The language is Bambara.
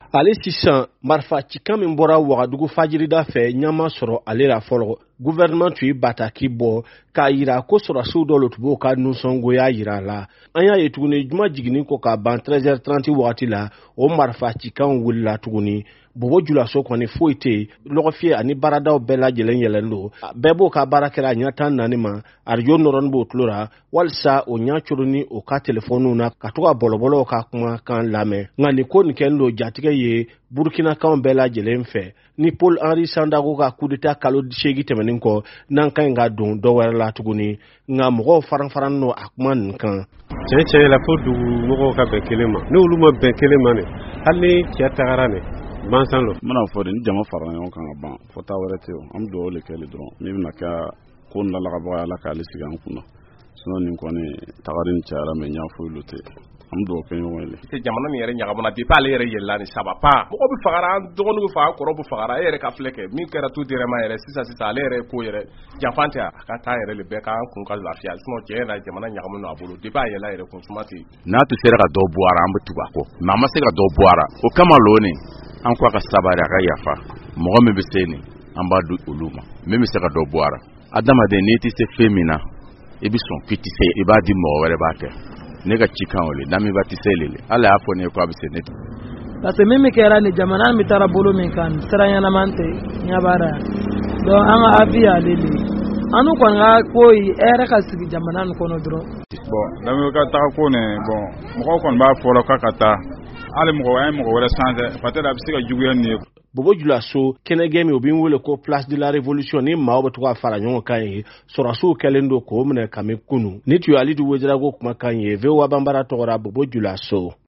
Ale sisan marifa cikan min bɔra Wagadugu fajirida fɛ ɲama sɔrɔ ale la fɔlɔ gouvernement tun bataki bɔ k'a yira ko sɔrɔsiw dɔ tubo ka nusɔngoya yira la an y'a ye tuguni juma jiginin ko ka ban 13h30 wagati la o marifa cikan wulila tuguni Bobo Julaso kɔni foyi tɛ lɔgɔfiyɛ ani baaradaw bɛɛ lajɛlen yɛlɛn don bɛɛ b'o ka baara kɛra ɲɛ 14 ma arajo nɔrɔnin b'o tulo la walisa o ɲɛ coroni o ka telefɔniw na ka to ka bɔlɔbɔlɔw ka kuma kan lamɛn nka nin ko nin kɛlen don jatigɛ ye burukinakanw bɛɛ lajɛlen fɛ ni Paul Henri Sandago ka coup d'état kalo 8 tɛmɛnen kɔ n'an ka ɲi ka don dɔ wɛrɛ la tuguni nka mɔgɔw faran no a kuma nin kan cɛ la fo dugu mɔgɔw ka bɛn kelen ma n'olu ma bɛn kelen ma ne hali cɛ tagara ne bansan lo mana fɔ ni jama fara ɲɔgɔn kan ka ban fo taa wɛrɛ tɛ an bɛ dugawu de kɛ dɔrɔn min bɛna kɛ ko nalagabaga Ala k'ale sigi an kunna sinon nin kɔni tagari ni cayara mais ɲa foyi lo tɛ an bɛ dugawu kɛ ɲɔgɔn ye te jamana min yɛrɛ ɲagamana depuis ale yɛrɛ yɛlɛla ni saba pa mɔgɔ bɛ fagara an dɔgɔninw bɛ faga kɔrɔ bɛ fagara e yɛrɛ ka filɛ kɛ min kɛra tout directement yɛrɛ sisan ale yɛrɛ ko yɛrɛ jafan tɛ a ka taa yɛrɛ le bɛɛ k'an kun ka lafiya sinon cɛ yɛrɛ jamana ɲagamin a bolo depuis a yɛlɛla yɛrɛ kun suma tɛ n'a tun sera ka dɔ bɔ ara an bɛ tugu a kɔ mais an ma se ka dɔ bɔ ara o kama loni an ko ka sabari a ka yafa mɔgɔ min bɛ se ni an b'a di olu ma min bɛ se ka dɔ bɔ ara adamaden n'i tɛ se fɛn min na i bɛ sɔn k'i tɛ se i b'a di mɔgɔ wɛrɛ b'a kɛ ne ka cikan wele n'ami ba tɛ se lele ala y'a fɔ ne ko a bɛ se ne parce que min kɛra ni jamana min taara bolo min kan sira ɲɛnaman tɛ ɲabara donc an ka avis ale de anu kɔni ka ko hɛrɛ ka sigi jamana nin kɔnɔ dɔrɔn bon n'ami ka taga ko ne bon mɔgɔw kɔni b'a fɔlɔ k'a ka taa hali mɔgɔ wɛrɛ sanfɛ peut-être a bɛ se ka juguya nin ye Bobo Julaso kɛnɛgɛ min o bɛ wele ko place de la révolution ni maaw bɛ to ka fara ɲɔgɔn kan ye sɔrɔsiw kɛlen don k'o minɛ kami kunu ni tun ye Alidu Wezirago kumakan ye VOA Banbara tɔgɔra Bobo Julaso